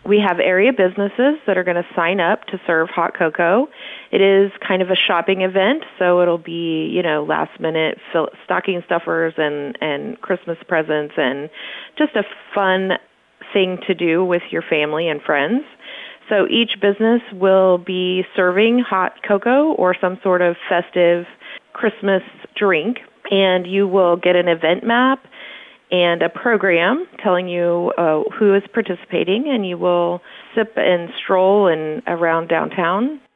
We have area businesses that are going to sign up to serve hot cocoa. It is kind of a shopping event, so it'll be, last minute stocking stuffers and Christmas presents and just a fun thing to do with your family and friends. So each business will be serving hot cocoa or some sort of festive Christmas drink, and you will get an event map and a program telling you who is participating, and you will sip and stroll around downtown